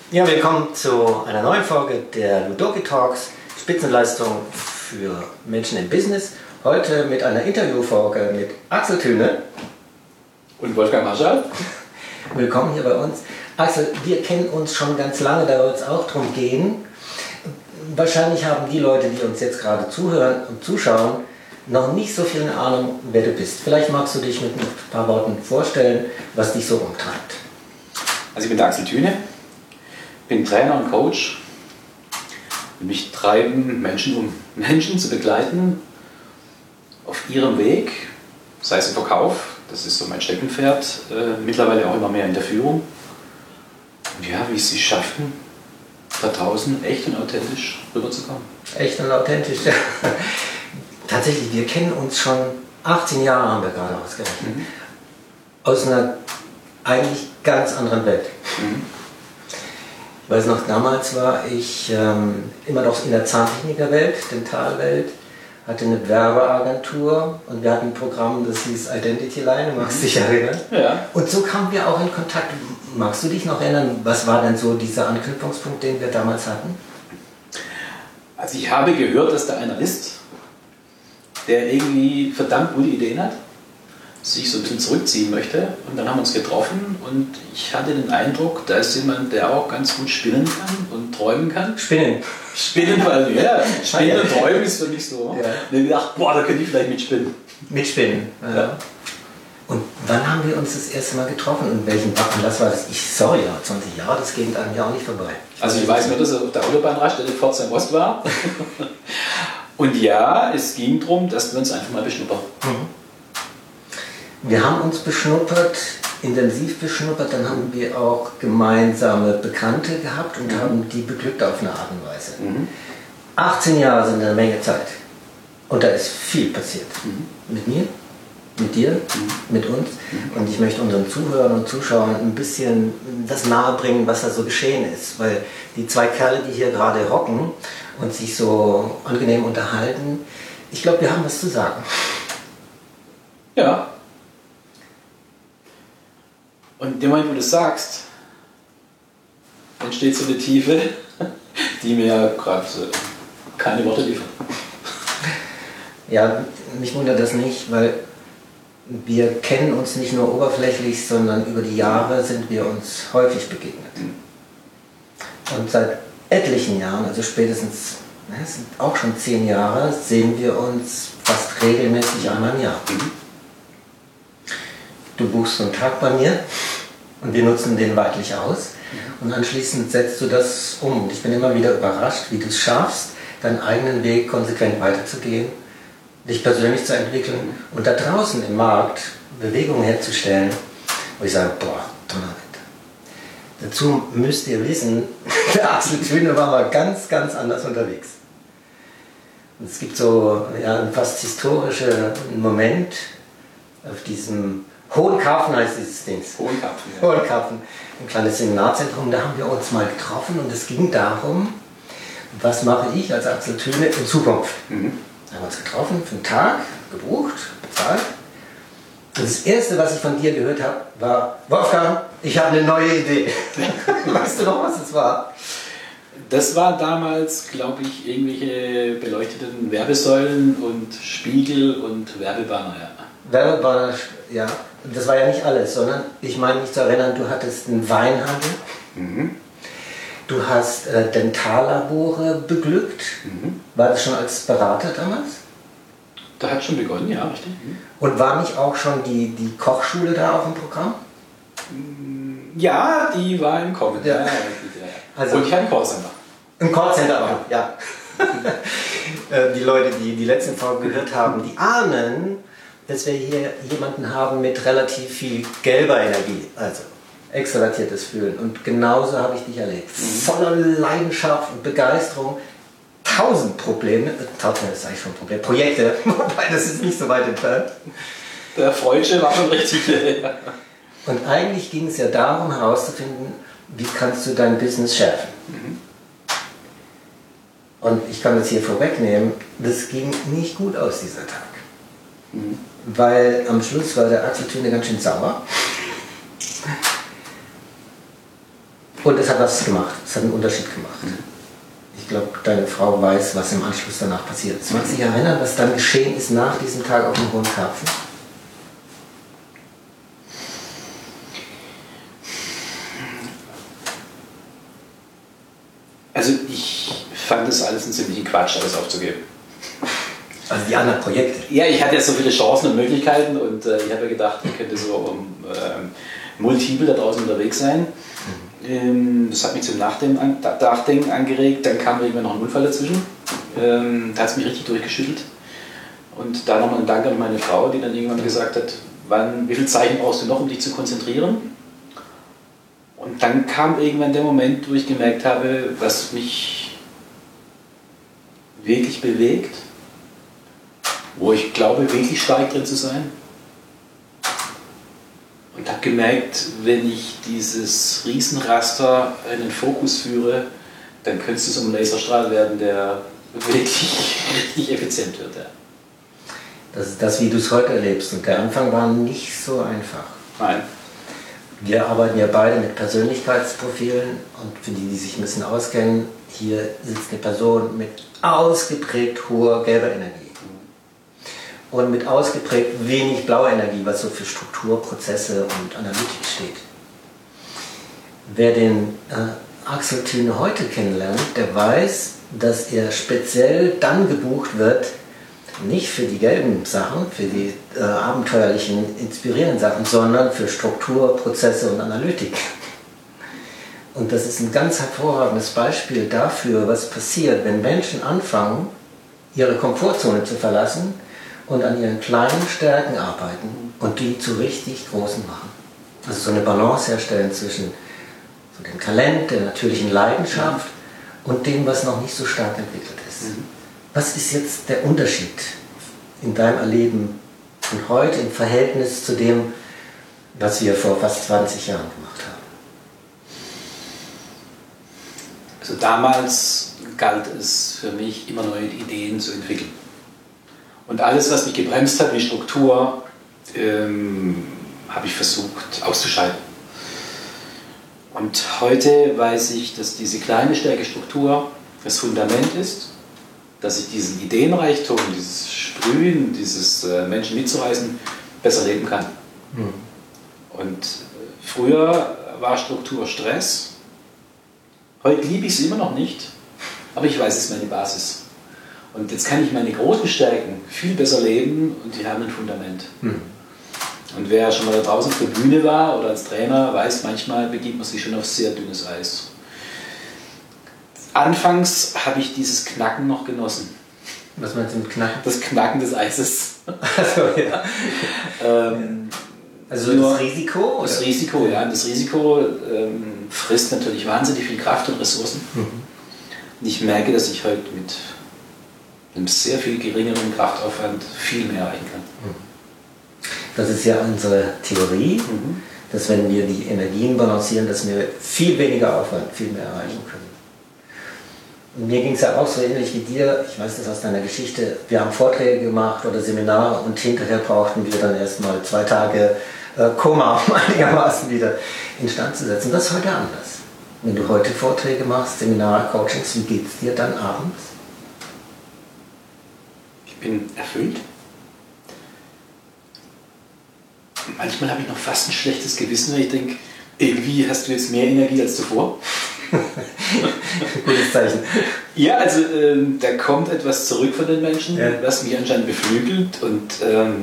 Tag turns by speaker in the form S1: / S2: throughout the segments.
S1: Ja, willkommen zu einer neuen Folge der Ludoki Talks, Spitzenleistung für Menschen im Business. Heute mit einer Interviewfolge mit Axel Thüne
S2: und Wolfgang Marschall.
S1: Willkommen hier bei uns. Axel, wir kennen uns schon ganz lange, da wird es auch darum gehen. Wahrscheinlich haben die Leute, die uns jetzt gerade zuhören und zuschauen, noch nicht so viel Ahnung, wer du bist. Vielleicht magst du dich mit ein paar Worten vorstellen, was dich so umtreibt.
S2: Also ich bin der Axel Thüne, bin Trainer und Coach. Mich treiben Menschen, um Menschen zu begleiten auf ihrem Weg, sei es im Verkauf, das ist so mein Steckenpferd, mittlerweile auch immer mehr in der Führung. Und ja, wie sie schaffen, da draußen echt und authentisch rüberzukommen.
S1: Echt und authentisch, ja. Tatsächlich, wir kennen uns schon 18 Jahre, haben wir gerade ausgerechnet. Aus einer eigentlich ganz anderen Welt. Ich weiß noch, damals war ich immer noch in der Zahntechnikerwelt, Dentalwelt, hatte eine Werbeagentur und wir hatten ein Programm, das hieß Identity Line, du magst dich erinnern?
S2: Ja.
S1: Und so kamen wir auch in Kontakt. Magst du dich noch erinnern, was war denn so dieser Anknüpfungspunkt, den wir damals hatten?
S2: Also ich habe gehört, dass da einer ist, der irgendwie verdammt gute Ideen hat, sich so ein bisschen zurückziehen möchte. Und dann haben wir uns getroffen und ich hatte den Eindruck, da ist jemand, der auch ganz gut spinnen kann und träumen kann.
S1: Spinnen.
S2: Spinnen, weil ja, Spinnen und Träumen ist für mich so. Ja. Und ich habe gedacht, boah, da könnte ich vielleicht mitspinnen.
S1: Mitspinnen, ja. Und wann haben wir uns das erste Mal getroffen und welchen Anlass war das? Sorry, 20 Jahre, das geht an mir auch nicht vorbei.
S2: Also ich weiß nur, dass er auf der Autobahnraststätte Pforzheim Ost war. Und ja, es ging darum, dass wir uns einfach mal beschnuppern.
S1: Wir haben uns beschnuppert, intensiv beschnuppert, dann haben wir auch gemeinsame Bekannte gehabt und haben die beglückt auf eine Art und Weise. 18 Jahre sind eine Menge Zeit. Und da ist viel passiert. Mit mir, mit dir, mit uns. Und ich möchte unseren Zuhörern und Zuschauern ein bisschen das nahebringen, was da so geschehen ist. Weil die zwei Kerle, die hier gerade hocken und sich so angenehm unterhalten, ich glaube, wir haben was zu sagen.
S2: Ja. Und in dem Moment, wo du das sagst, entsteht so eine Tiefe, die mir gerade keine Worte liefert.
S1: Ja, mich wundert das nicht, weil wir kennen uns nicht nur oberflächlich, sondern über die Jahre sind wir uns häufig begegnet. Und seit etlichen Jahren, also spätestens, es sind auch schon 10 Jahre, sehen wir uns fast regelmäßig einmal im Jahr. Du buchst einen Tag bei mir und wir nutzen den weitlich aus und anschließend setzt du das um. Und ich bin immer wieder überrascht, wie du es schaffst, deinen eigenen Weg konsequent weiterzugehen, dich persönlich zu entwickeln und da draußen im Markt Bewegungen herzustellen, wo ich sage, boah, Donnerwetter. Dazu müsst ihr wissen, der Axel Thüne war mal ganz, ganz anders unterwegs. Und es gibt so einen fast historischen Moment auf diesem Hohenkarpfen heißt dieses Ding.
S2: Hohenkarpfen, ja.
S1: Hohenkarpfen, ein kleines Seminarzentrum, da haben wir uns mal getroffen und es ging darum, was mache ich als Axel Thüne in Zukunft. Da haben wir uns getroffen, für einen Tag, gebucht, bezahlt. Und das Erste, was ich von dir gehört habe, war, Wolfgang, ich habe eine neue Idee. Weißt du noch, was es war?
S2: Das war damals, glaube ich, irgendwelche beleuchteten Werbesäulen und Spiegel und Werbebanner, ja.
S1: Werbebanner, ja. Das war ja nicht alles, sondern ich meine mich zu erinnern, du hattest einen Weinhandel. Du hast Dentallabore beglückt. War das schon als Berater damals?
S2: Da hat schon begonnen, ja, richtig.
S1: Und war nicht auch schon die Kochschule da auf dem Programm?
S2: Ja, die war im Kommen.
S1: Ja.
S2: Ja.
S1: Also,
S2: und ich hatte ein Callcenter.
S1: Im Callcenter auch, ja. Die Leute, die die letzten Folgen gehört haben, die ahnen, dass wir hier jemanden haben mit relativ viel gelber Energie. Also extrovertiertes Fühlen. Und genauso habe ich dich erlebt. Voller Leidenschaft und Begeisterung. 1000 Probleme, 1000 ist eigentlich schon ein Problem, Projekte, wobei das ist nicht so weit entfernt.
S2: Der Freudsche war schon richtig.
S1: Und eigentlich ging es ja darum herauszufinden, wie kannst du dein Business schärfen. Und ich kann das hier vorwegnehmen, das ging nicht gut aus dieser Tag. Weil am Schluss war der Axel Thüne ganz schön sauer. Und es hat was gemacht, es hat einen Unterschied gemacht. Ich glaube, deine Frau weiß, was im Anschluss danach passiert ist. Magst du dich erinnern, was dann geschehen ist nach diesem Tag auf dem Hohen Karpfen?
S2: Also ich fand das alles einen ziemlichen Quatsch, alles aufzugeben.
S1: Also die anderen Projekte?
S2: Ja, ich hatte ja so viele Chancen und Möglichkeiten und ich habe ja gedacht, ich könnte so multiple da draußen unterwegs sein. Das hat mich zum Nachdenken angeregt. Dann kam irgendwann noch ein Unfall dazwischen. Da hat es mich richtig durchgeschüttelt. Und da nochmal ein Dank an meine Frau, die dann irgendwann gesagt hat, wie viel Zeichen brauchst du noch, um dich zu konzentrieren? Und dann kam irgendwann der Moment, wo ich gemerkt habe, was mich wirklich bewegt, wo ich glaube, wirklich stark drin zu sein. Und habe gemerkt, wenn ich dieses Riesenraster in den Fokus führe, dann könnte es so ein Laserstrahl werden, der wirklich richtig effizient wird. Ja.
S1: Das ist das, wie du es heute erlebst. Und der Anfang war nicht so einfach.
S2: Nein.
S1: Wir arbeiten ja beide mit Persönlichkeitsprofilen und für die, die sich ein bisschen auskennen, hier sitzt eine Person mit ausgeprägt hoher gelber Energie und mit ausgeprägt wenig blauer Energie, was so für Struktur, Prozesse und Analytik steht. Wer den Axel Thüne heute kennenlernt, der weiß, dass er speziell dann gebucht wird, nicht für die gelben Sachen, für die abenteuerlichen, inspirierenden Sachen, sondern für Struktur, Prozesse und Analytik. Und das ist ein ganz hervorragendes Beispiel dafür, was passiert, wenn Menschen anfangen, ihre Komfortzone zu verlassen und an ihren kleinen Stärken arbeiten und die zu richtig großen machen. Also so eine Balance herstellen zwischen so dem Talent, der natürlichen Leidenschaft und dem, was noch nicht so stark entwickelt ist. Was ist jetzt der Unterschied in deinem Erleben von heute im Verhältnis zu dem, was wir vor fast 20 Jahren gemacht haben?
S2: Also damals galt es für mich, immer neue Ideen zu entwickeln. Und alles, was mich gebremst hat, wie Struktur, habe ich versucht auszuschalten. Und heute weiß ich, dass diese kleine Stärke Struktur das Fundament ist, dass ich diesen Ideenreichtum, dieses Sprühen, dieses Menschen mitzureißen, besser leben kann. Und früher war Struktur Stress. Heute liebe ich es immer noch nicht, aber ich weiß, es ist meine Basis. Und jetzt kann ich meine großen Stärken viel besser leben und die haben ein Fundament. Und wer schon mal da draußen auf der Bühne war oder als Trainer weiß, manchmal begibt man sich schon auf sehr dünnes Eis. Anfangs habe ich dieses Knacken noch genossen.
S1: Was meinst du mit Knacken?
S2: Das Knacken des Eises.
S1: Also, ja. Also das Risiko? Oder?
S2: Das Risiko, ja. Das Risiko frisst natürlich wahnsinnig viel Kraft und Ressourcen. Und ich merke, dass ich heute mit einem sehr viel geringeren Kraftaufwand viel mehr erreichen kann.
S1: Das ist ja unsere Theorie, dass wenn wir die Energien balancieren, dass wir viel weniger Aufwand, viel mehr erreichen können. Und mir ging es ja auch so ähnlich wie dir, ich weiß das aus deiner Geschichte, wir haben Vorträge gemacht oder Seminare und hinterher brauchten wir dann erstmal 2 Tage Koma, um einigermaßen wieder instand zu setzen. Das ist heute anders. Wenn du heute Vorträge machst, Seminare, Coachings, wie geht es dir dann abends?
S2: Ich bin erfüllt. Manchmal habe ich noch fast ein schlechtes Gewissen, wenn ich denke, irgendwie hast du jetzt mehr Energie als zuvor.
S1: Gutes Zeichen.
S2: Ja, also da kommt etwas zurück von den Menschen, was mich anscheinend beflügelt und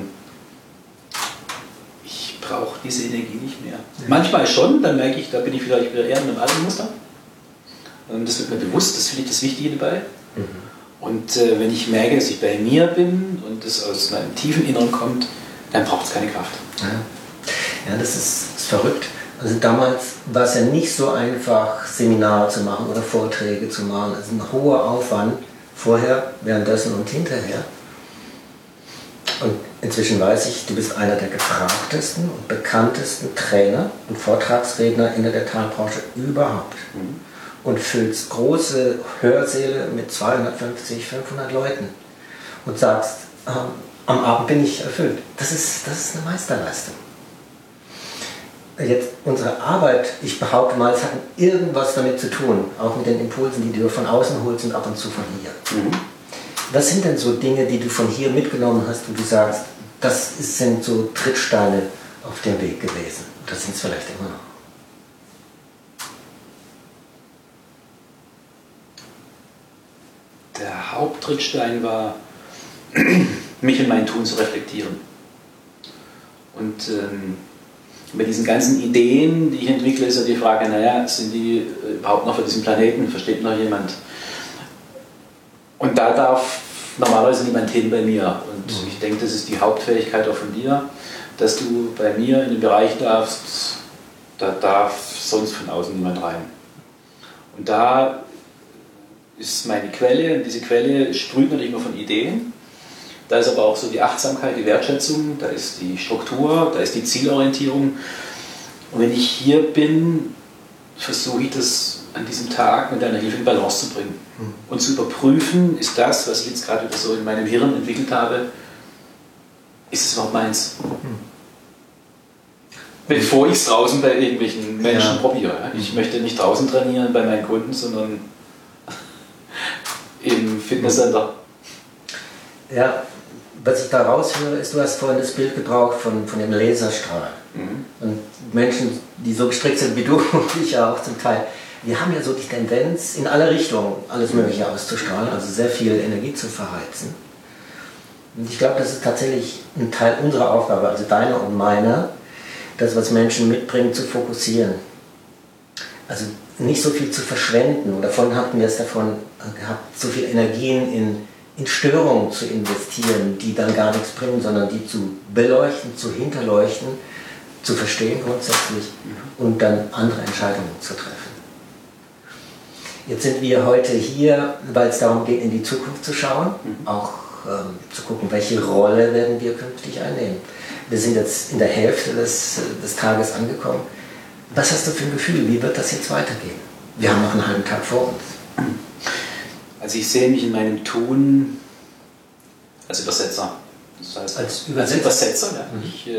S2: ich brauche diese Energie nicht mehr. Manchmal schon, dann merke ich, da bin ich vielleicht wieder eher in einem alten Muster. Das wird mir bewusst, das finde ich das Wichtige dabei. Und wenn ich merke, dass ich bei mir bin und das aus meinem tiefen Inneren kommt, dann braucht es keine Kraft.
S1: Ja, das ist verrückt. Also damals war es ja nicht so einfach, Seminare zu machen oder Vorträge zu machen. Es ist ein hoher Aufwand, vorher, währenddessen und hinterher. Und inzwischen weiß ich, du bist einer der gefragtesten und bekanntesten Trainer und Vortragsredner in der Dentalbranche überhaupt. Und füllst große Hörsäle mit 250, 500 Leuten und sagst, am Abend bin ich erfüllt. Das ist eine Meisterleistung. jetzt unsere Arbeit, ich behaupte mal, es hat irgendwas damit zu tun, auch mit den Impulsen, die du von außen holst und ab und zu von hier. Was sind denn so Dinge, die du von hier mitgenommen hast, wo du sagst, sind so Trittsteine auf dem Weg gewesen? Das sind es vielleicht immer noch.
S2: Der Haupttrittstein war, mich und mein Tun zu reflektieren. Und bei diesen ganzen Ideen, die ich entwickle, ist ja die Frage, naja, sind die überhaupt noch für diesen Planeten? Versteht noch jemand? Und da darf normalerweise niemand hin bei mir. Und ich denke, das ist die Hauptfähigkeit auch von dir, dass du bei mir in den Bereich darfst, da darf sonst von außen niemand rein. Und da ist meine Quelle, und diese Quelle sprüht natürlich immer von Ideen. Da ist aber auch so die Achtsamkeit, die Wertschätzung, da ist die Struktur, da ist die Zielorientierung. Und wenn ich hier bin, versuche ich das an diesem Tag mit deiner Hilfe in Balance zu bringen. Und zu überprüfen, ist das, was ich jetzt gerade so in meinem Hirn entwickelt habe, ist es überhaupt meins? Bevor ich es draußen bei irgendwelchen Menschen probiere. Ich möchte nicht draußen trainieren bei meinen Kunden, sondern im Fitnesscenter.
S1: Ja, was ich da raushöre, ist, du hast vorhin das Bild gebraucht von dem Laserstrahl. Und Menschen, die so gestrickt sind wie du und ich ja auch zum Teil, wir haben ja so die Tendenz, in alle Richtungen alles Mögliche auszustrahlen, also sehr viel Energie zu verheizen. Und ich glaube, das ist tatsächlich ein Teil unserer Aufgabe, also deiner und meiner, das, was Menschen mitbringen, zu fokussieren. Also nicht so viel zu verschwenden, oder vorhin hatten wir es davon gehabt, so viel Energien in Störungen zu investieren, die dann gar nichts bringen, sondern die zu beleuchten, zu hinterleuchten, zu verstehen grundsätzlich und dann andere Entscheidungen zu treffen. Jetzt sind wir heute hier, weil es darum geht, in die Zukunft zu schauen, auch zu gucken, welche Rolle werden wir künftig einnehmen. Wir sind jetzt in der Hälfte des Tages angekommen. Was hast du für ein Gefühl? Wie wird das jetzt weitergehen? Wir haben noch einen halben Tag vor uns.
S2: Also ich sehe mich in meinem Tun als Übersetzer. Das heißt, als Übersetzer. Ja. Ich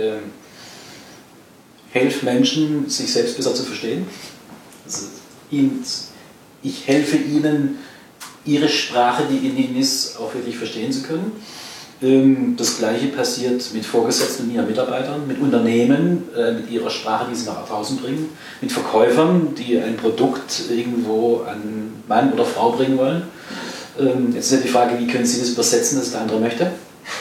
S2: helfe Menschen, sich selbst besser zu verstehen. Also ich helfe ihnen, ihre Sprache, die in ihnen ist, auch wirklich verstehen zu können. Das Gleiche passiert mit Vorgesetzten und ihren Mitarbeitern, mit Unternehmen, mit ihrer Sprache, die sie nach draußen bringen, mit Verkäufern, die ein Produkt irgendwo an Mann oder Frau bringen wollen. Jetzt ist ja die Frage, wie können Sie das übersetzen, dass der andere möchte?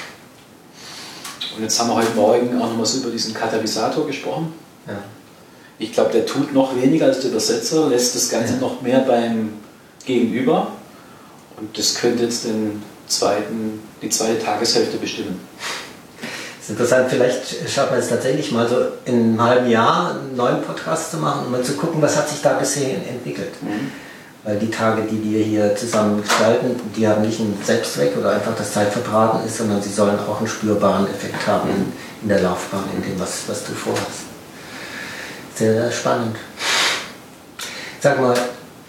S2: Und jetzt haben wir heute Morgen auch nochmal so über diesen Katalysator gesprochen. Ja. Ich glaube, der tut noch weniger als der Übersetzer, lässt das Ganze noch mehr beim Gegenüber. Und das könnte jetzt die zweite Tageshälfte bestimmen.
S1: Das ist interessant, vielleicht schaut man es tatsächlich mal so in einem halben Jahr einen neuen Podcast zu machen und mal zu gucken, was hat sich da bisher entwickelt. Weil die Tage, die wir hier zusammen gestalten, die haben nicht einen Selbstzweck oder einfach das Zeitverbraten ist, sondern sie sollen auch einen spürbaren Effekt haben in der Laufbahn, in dem, was du vorhast. Sehr, sehr spannend. Sag mal,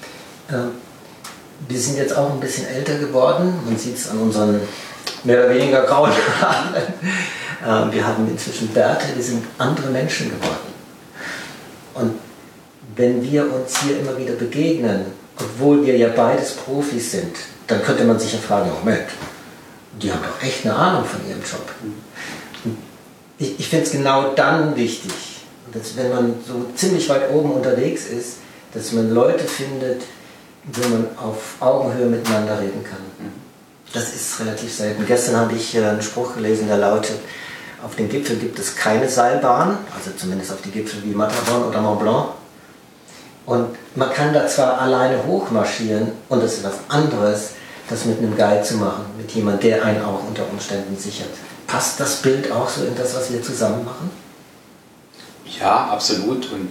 S1: wir sind jetzt auch ein bisschen älter geworden, man sieht es an unseren mehr oder weniger grauen Haaren. Wir haben inzwischen Bärte, wir sind andere Menschen geworden. Und wenn wir uns hier immer wieder begegnen, obwohl wir ja beides Profis sind, dann könnte man sich ja fragen, Moment, die haben doch echt eine Ahnung von ihrem Job. Ich finde es genau dann wichtig, dass wenn man so ziemlich weit oben unterwegs ist, dass man Leute findet, wo man auf Augenhöhe miteinander reden kann. Das ist relativ selten. Gestern habe ich einen Spruch gelesen, der lautet, auf den Gipfel gibt es keine Seilbahn, also zumindest auf die Gipfel wie Matterhorn oder Mont Blanc. Und man kann da zwar alleine hochmarschieren und es ist was anderes, das mit einem Guide zu machen, mit jemandem, der einen auch unter Umständen sichert. Passt das Bild auch so in das, was wir zusammen machen?
S2: Ja, absolut. Und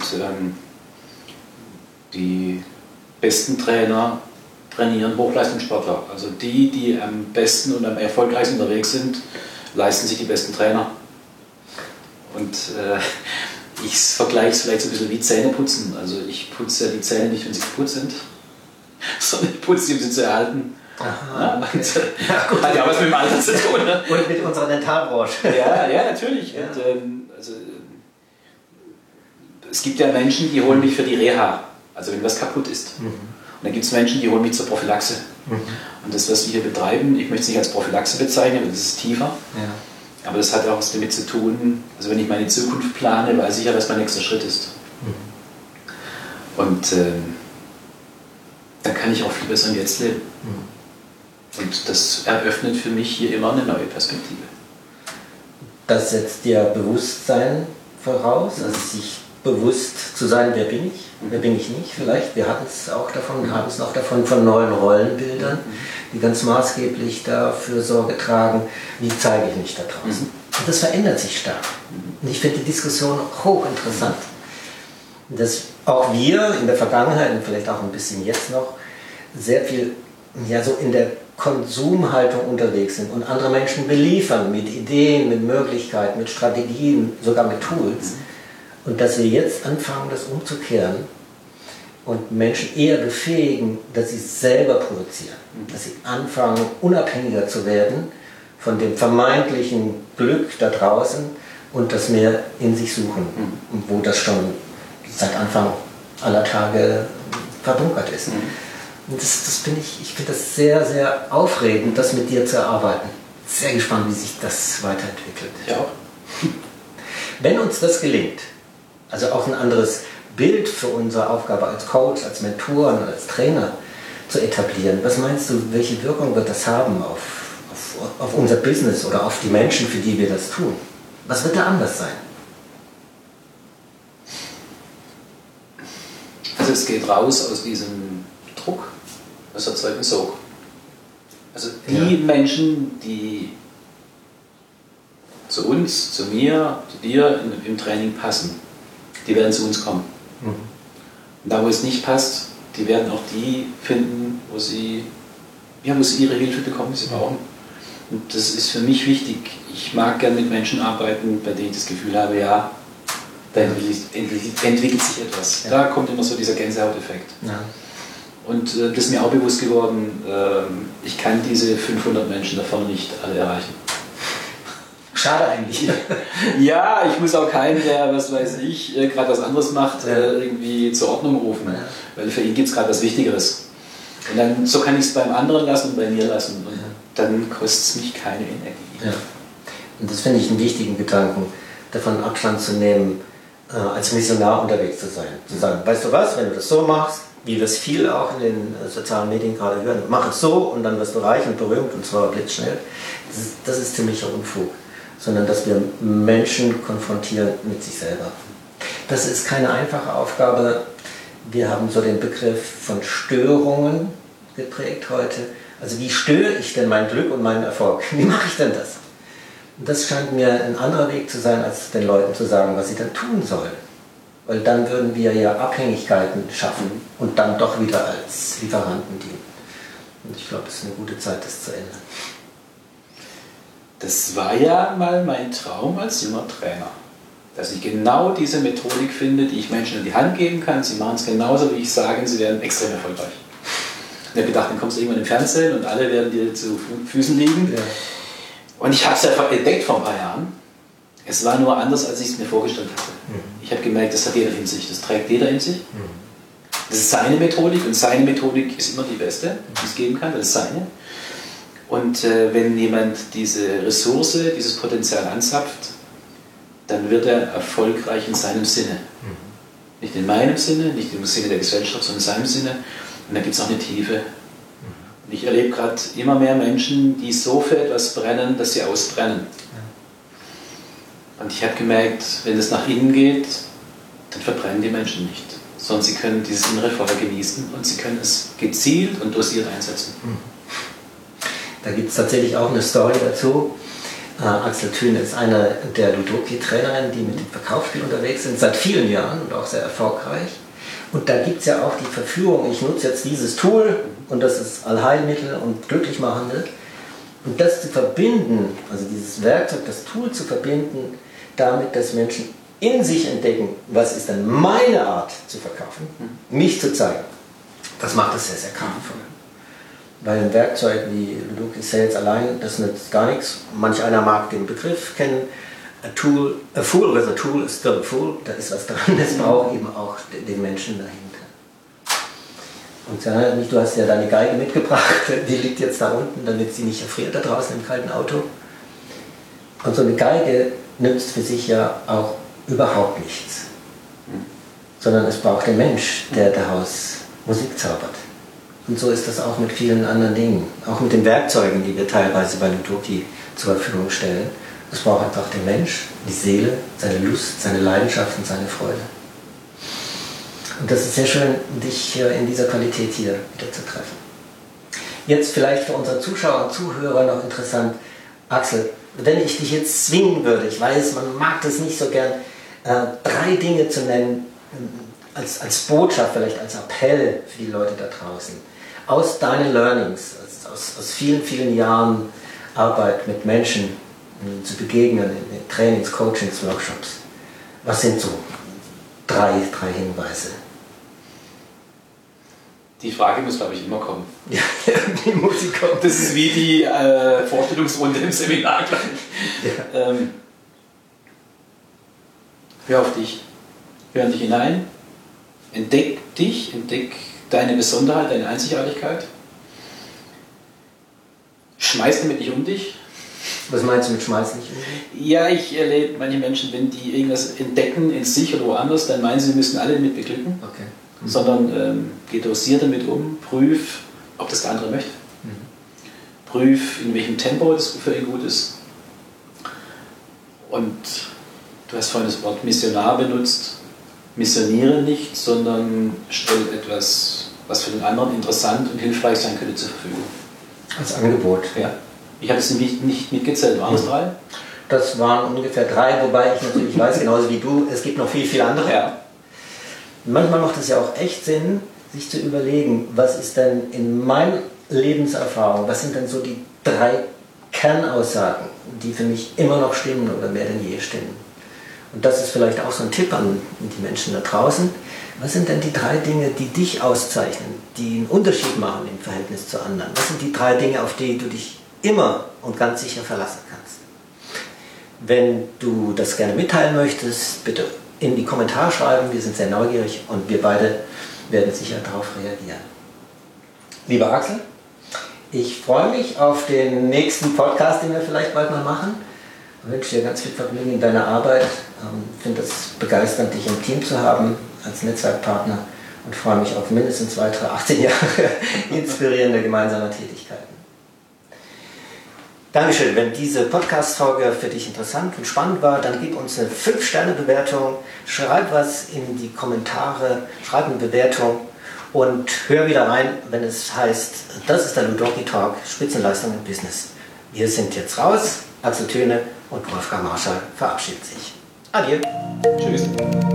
S2: die besten Trainer trainieren Hochleistungssportler. Also die am besten und am erfolgreichsten unterwegs sind, leisten sich die besten Trainer. Und ich vergleiche es vielleicht so ein bisschen wie Zähneputzen. Also ich putze ja die Zähne nicht, wenn sie kaputt sind, sondern ich putze sie, um sie zu erhalten. Aha, okay. Und, hat ja was mit dem Alter zu tun. Ne?
S1: Und mit unserer Dentalbranche.
S2: Ja, natürlich. Ja. Und, also, es gibt ja Menschen, die holen mich für die Reha, also wenn was kaputt ist. Und dann gibt es Menschen, die holen mich zur Prophylaxe. Und das, was wir hier betreiben, ich möchte es nicht als Prophylaxe bezeichnen, weil das ist tiefer. Ja. Aber das hat auch was damit zu tun, also wenn ich meine Zukunft plane, weiß ich ja, was mein nächster Schritt ist. Und dann kann ich auch viel besser im Jetzt leben. Und das eröffnet für mich hier immer eine neue Perspektive.
S1: Das setzt dir Bewusstsein voraus, also sich bewusst zu sein, wer bin ich nicht vielleicht. Wir hatten es auch davon, haben es noch davon von neuen Rollenbildern, die ganz maßgeblich dafür Sorge tragen, wie zeige ich mich da draußen. Und das verändert sich stark. Und ich finde die Diskussion hochinteressant. Dass auch wir in der Vergangenheit und vielleicht auch ein bisschen jetzt noch sehr viel so in der Konsumhaltung unterwegs sind und andere Menschen beliefern mit Ideen, mit Möglichkeiten, mit Strategien, sogar mit Tools. Und dass wir jetzt anfangen, das umzukehren und Menschen eher befähigen, dass sie selber produzieren, dass sie anfangen, unabhängiger zu werden von dem vermeintlichen Glück da draußen und das mehr in sich suchen, wo das schon seit Anfang aller Tage verbunkert ist. Und das finde ich finde das sehr, sehr aufregend, das mit dir zu erarbeiten. Sehr gespannt, wie sich das weiterentwickelt.
S2: Ja.
S1: Wenn uns das gelingt, also auch ein anderes Bild für unsere Aufgabe als Coach, als Mentor und als Trainer zu etablieren, was meinst du, welche Wirkung wird das haben auf unser Business oder auf die Menschen, für die wir das tun? Was wird da anders sein?
S2: Also es geht raus aus diesem Druck, das erzeugt einen Sog. Also die Menschen, die zu uns, zu mir, zu dir im Training passen, die werden zu uns kommen. Und da, wo es nicht passt, die werden auch die finden, wo sie ihre Hilfe bekommen, die sie brauchen. Und das ist für mich wichtig. Ich mag gern mit Menschen arbeiten, bei denen ich das Gefühl habe, ja, da entwickelt sich etwas. Ja. Da kommt immer so dieser Gänsehauteffekt. Ja. Und das ist mir auch bewusst geworden, ich kann diese 500 Menschen da vorne nicht alle erreichen.
S1: Schade eigentlich.
S2: Ja, ich muss auch keinen, der, was weiß ich, gerade was anderes macht, irgendwie zur Ordnung rufen. Ja. Weil für ihn gibt es gerade was Wichtigeres. Und dann, so kann ich es beim anderen lassen und bei mir lassen. Und dann kostet es mich keine Energie. Ja.
S1: Und das finde ich einen wichtigen Gedanken, davon Abstand zu nehmen, als Missionar unterwegs zu sein. Zu sagen, weißt du was, wenn du das so machst, wie wir es viel auch in den sozialen Medien gerade hören, mach es so und dann wirst du reich und berühmt und zwar blitzschnell. Das ist ziemlicher Unfug. Sondern dass wir Menschen konfrontieren mit sich selber. Das ist keine einfache Aufgabe. Wir haben so den Begriff von Störungen geprägt heute. Also wie störe ich denn mein Glück und meinen Erfolg? Wie mache ich denn das? Und das scheint mir ein anderer Weg zu sein, als den Leuten zu sagen, was sie dann tun sollen. Weil dann würden wir ja Abhängigkeiten schaffen und dann doch wieder als Lieferanten dienen. Und ich glaube, es ist eine gute Zeit, das zu ändern.
S2: Das war ja mal mein Traum als junger Trainer, dass ich genau diese Methodik finde, die ich Menschen in die Hand geben kann. Sie machen es genauso, wie ich sage, sie werden extrem erfolgreich. Und ich habe gedacht, dann kommst du irgendwann im Fernsehen und alle werden dir zu Füßen liegen. Ja. Und ich habe es ja entdeckt vor ein paar Jahren. Es war nur anders, als ich es mir vorgestellt hatte. Ich habe gemerkt, das hat jeder in sich, das trägt jeder in sich. Das ist seine Methodik und seine Methodik ist immer die beste, die es geben kann, das ist seine. Und wenn jemand diese Ressource, dieses Potenzial anzapft, dann wird er erfolgreich in seinem Sinne. Nicht in meinem Sinne, nicht im Sinne der Gesellschaft, sondern in seinem Sinne. Und da gibt es auch eine Tiefe. Und ich erlebe gerade immer mehr Menschen, die so für etwas brennen, dass sie ausbrennen. Und ich habe gemerkt, wenn es nach innen geht, dann verbrennen die Menschen nicht. Sondern sie können dieses innere Feuer genießen und sie können es gezielt und dosiert einsetzen.
S1: Da gibt es tatsächlich auch eine Story dazu. Axel Thüne ist eine der Ludoki-Trainerinnen, die mit dem Verkaufsspiel unterwegs sind, seit vielen Jahren und auch sehr erfolgreich. Und da gibt es ja auch die Verführung, ich nutze jetzt dieses Tool und das ist Allheilmittel und glücklich machende. Und das zu verbinden, also dieses Werkzeug, das Tool zu verbinden, damit, dass Menschen in sich entdecken, was ist denn meine Art zu verkaufen, mich zu zeigen, das macht es sehr, sehr kraftvoll. Weil ein Werkzeug wie Ludoki Sales allein, das nützt gar nichts. Manch einer mag den Begriff kennen, a fool with a tool is still a fool. Da ist was dran, es braucht eben auch den Menschen dahinter. Und du hast ja deine Geige mitgebracht, die liegt jetzt da unten, damit sie nicht erfriert da draußen im kalten Auto. Und so eine Geige nützt für sich ja auch überhaupt nichts. Sondern es braucht den Mensch, der daraus Musik zaubert. Und so ist das auch mit vielen anderen Dingen. Auch mit den Werkzeugen, die wir teilweise bei Ludoki zur Verfügung stellen. Es braucht einfach den Mensch, die Seele, seine Lust, seine Leidenschaft und seine Freude. Und das ist sehr schön, dich in dieser Qualität hier wieder zu treffen. Jetzt vielleicht für unsere Zuschauer und Zuhörer noch interessant, Axel, wenn ich dich jetzt zwingen würde, ich weiß, man mag das nicht so gern, 3 Dinge zu nennen, als Botschaft, vielleicht als Appell für die Leute da draußen, aus deinen Learnings, aus vielen, vielen Jahren Arbeit mit Menschen zu begegnen, in Trainings, Coachings, Workshops. Was sind so 3 Hinweise?
S2: Die Frage muss, glaube ich, immer kommen.
S1: Ja, die muss sie kommen.
S2: Das ist wie die Vorstellungsrunde im Seminar. Ja. Hör auf dich. Hör in dich hinein. Entdeck dich, entdeck deine Besonderheit, deine Einzigartigkeit. Schmeiß damit nicht um dich.
S1: Was meinst du mit Schmeiß nicht um dich?
S2: Ja, ich erlebe manche Menschen, wenn die irgendwas entdecken in sich oder woanders, dann meinen sie, müssen alle damit beglücken.
S1: Okay.
S2: Sondern geh dosiert damit um, prüf, ob das der andere möchte. Prüf, in welchem Tempo das für ihn gut ist. Und du hast vorhin das Wort Missionar benutzt. Missioniere nicht, sondern stell etwas, was für den anderen interessant und hilfreich sein könnte, zur Verfügung.
S1: Als Angebot.
S2: Ja. Ich habe es nicht mitgezählt. Waren es 3?
S1: Das waren ungefähr 3, wobei ich natürlich weiß, genauso wie du, es gibt noch viel, viel andere.
S2: Ja.
S1: Manchmal macht es ja auch echt Sinn, sich zu überlegen, was ist denn in meiner Lebenserfahrung, was sind denn so die 3 Kernaussagen, die für mich immer noch stimmen oder mehr denn je stimmen. Und das ist vielleicht auch so ein Tipp an die Menschen da draußen. Was sind denn die 3 Dinge, die dich auszeichnen, die einen Unterschied machen im Verhältnis zu anderen? Was sind die 3 Dinge, auf die du dich immer und ganz sicher verlassen kannst? Wenn du das gerne mitteilen möchtest, bitte in die Kommentare schreiben, wir sind sehr neugierig und wir beide werden sicher darauf reagieren. Lieber Axel, ich freue mich auf den nächsten Podcast, den wir vielleicht bald mal machen. Ich wünsche dir ganz viel Vergnügen in deiner Arbeit. Ich finde es begeisternd, dich im Team zu haben als Netzwerkpartner und freue mich auf mindestens weitere 18 Jahre inspirierende gemeinsame Tätigkeiten. Dankeschön. Wenn diese Podcast-Folge für dich interessant und spannend war, dann gib uns eine 5-Sterne-Bewertung, schreib was in die Kommentare, schreib eine Bewertung und hör wieder rein, wenn es heißt, das ist der Ludoki Talk, Spitzenleistung im Business. Wir sind jetzt raus, Axel Thüne und Wolfgang Marschall verabschieden sich. Adieu.
S2: Tschüss.